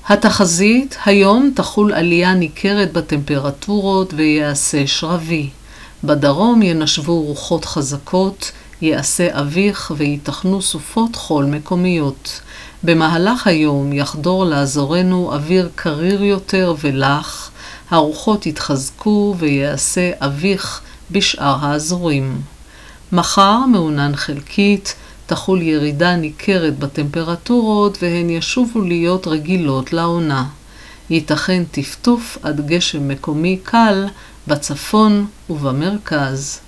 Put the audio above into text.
התחזית, היום תחול עלייה ניכרת בטמפרטורות ויעשה שרבי. בדרום ינשבו רוחות חזקות, יעשה אביך ויתכנו סופות חול מקומיות. במהלך היום יחדור לאזורנו אוויר קריר יותר ולח, הרוחות יתחזקו ויעשה אביך בשאר האזורים. מחר מעונן חלקית, תחול ירידה ניכרת בטמפרטורות והן ישובו להיות רגילות לעונה. ייתכן טפטוף עד גשם מקומי קל בצפון ובמרכז.